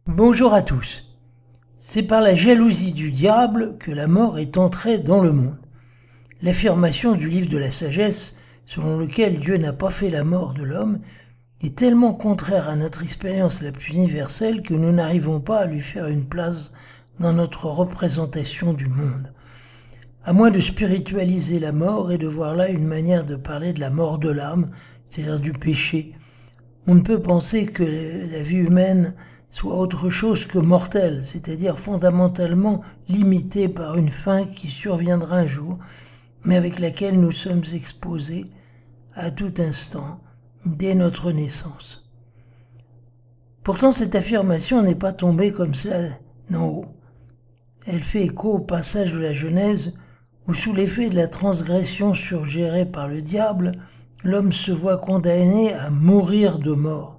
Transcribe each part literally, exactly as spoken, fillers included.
Bonjour à tous. C'est par la jalousie du diable que la mort est entrée dans le monde. L'affirmation du livre de la sagesse, selon lequel Dieu n'a pas fait la mort de l'homme, est tellement contraire à notre expérience la plus universelle que nous n'arrivons pas à lui faire une place dans notre représentation du monde. À moins de spiritualiser la mort et de voir là une manière de parler de la mort de l'âme, c'est-à-dire du péché, on ne peut penser que la vie humaine soit autre chose que mortelle, c'est-à-dire fondamentalement limitée par une fin qui surviendra un jour, mais avec laquelle nous sommes exposés à tout instant, dès notre naissance. Pourtant, cette affirmation n'est pas tombée comme cela d'en haut. Elle fait écho au passage de la Genèse où, sous l'effet de la transgression suggérée par le diable, l'homme se voit condamné à mourir de mort.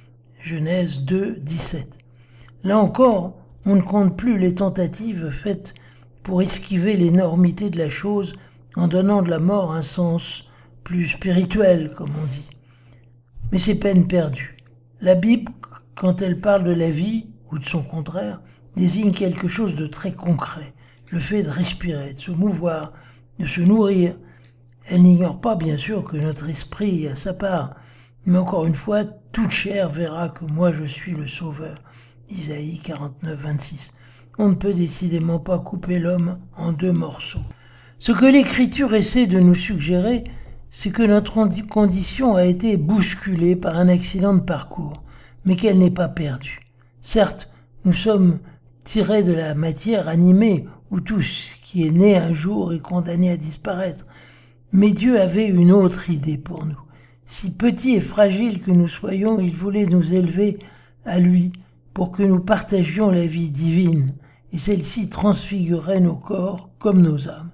Genèse deux, dix-sept. Là encore, on ne compte plus les tentatives faites pour esquiver l'énormité de la chose en donnant de la mort un sens plus spirituel, comme on dit. Mais c'est peine perdue. La Bible, quand elle parle de la vie, ou de son contraire, désigne quelque chose de très concret, le fait de respirer, de se mouvoir, de se nourrir. Elle n'ignore pas, bien sûr, que notre esprit a sa part, mais encore une fois, toute chair verra que moi je suis le Sauveur. Isaïe quarante-neuf, vingt-six. On ne peut décidément pas couper l'homme en deux morceaux. Ce que l'Écriture essaie de nous suggérer, c'est que notre condition a été bousculée par un accident de parcours, mais qu'elle n'est pas perdue. Certes, nous sommes tirés de la matière animée, où tout ce qui est né un jour est condamné à disparaître, mais Dieu avait une autre idée pour nous. Si petits et fragiles que nous soyons, il voulait nous élever à lui pour que nous partagions la vie divine, et celle-ci transfigurerait nos corps comme nos âmes.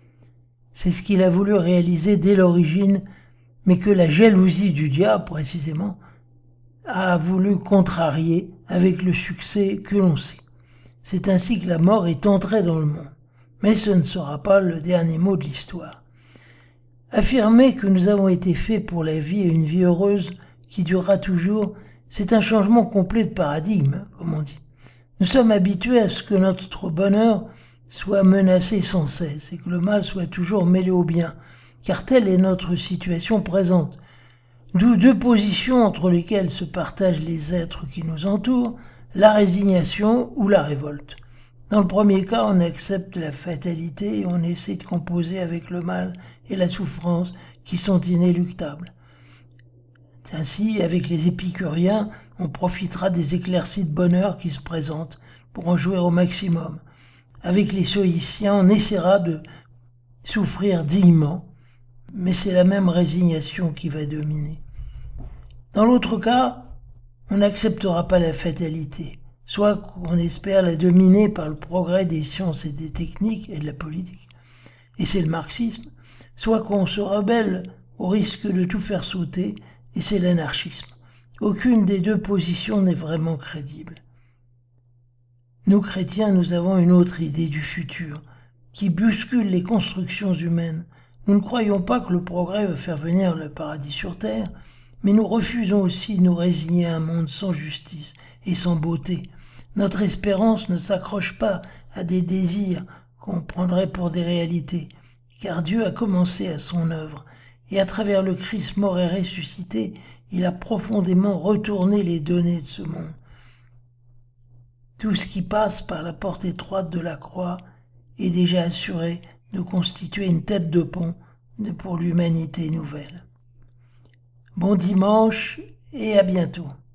C'est ce qu'il a voulu réaliser dès l'origine, mais que la jalousie du diable, précisément, a voulu contrarier avec le succès que l'on sait. C'est ainsi que la mort est entrée dans le monde. Mais ce ne sera pas le dernier mot de l'histoire. Affirmer que nous avons été faits pour la vie et une vie heureuse qui durera toujours, c'est un changement complet de paradigme, comme on dit. Nous sommes habitués à ce que notre bonheur soit menacé sans cesse et que le mal soit toujours mêlé au bien, car telle est notre situation présente. D'où deux positions entre lesquelles se partagent les êtres qui nous entourent, la résignation ou la révolte. Dans le premier cas, on accepte la fatalité et on essaie de composer avec le mal et la souffrance qui sont inéluctables. Ainsi, avec les épicuriens, on profitera des éclaircies de bonheur qui se présentent pour en jouir au maximum. Avec les stoïciens, on essaiera de souffrir dignement, mais c'est la même résignation qui va dominer. Dans l'autre cas, on n'acceptera pas la fatalité, soit qu'on espère la dominer par le progrès des sciences et des techniques et de la politique, et c'est le marxisme, soit qu'on se rebelle au risque de tout faire sauter, et c'est l'anarchisme. Aucune des deux positions n'est vraiment crédible. Nous, chrétiens, nous avons une autre idée du futur, qui bouscule les constructions humaines. Nous ne croyons pas que le progrès va faire venir le paradis sur terre, mais nous refusons aussi de nous résigner à un monde sans justice et sans beauté. Notre espérance ne s'accroche pas à des désirs qu'on prendrait pour des réalités, car Dieu a commencé à son œuvre, et à travers le Christ mort et ressuscité, il a profondément retourné les données de ce monde. Tout ce qui passe par la porte étroite de la croix est déjà assuré de constituer une tête de pont pour l'humanité nouvelle. Bon dimanche et à bientôt.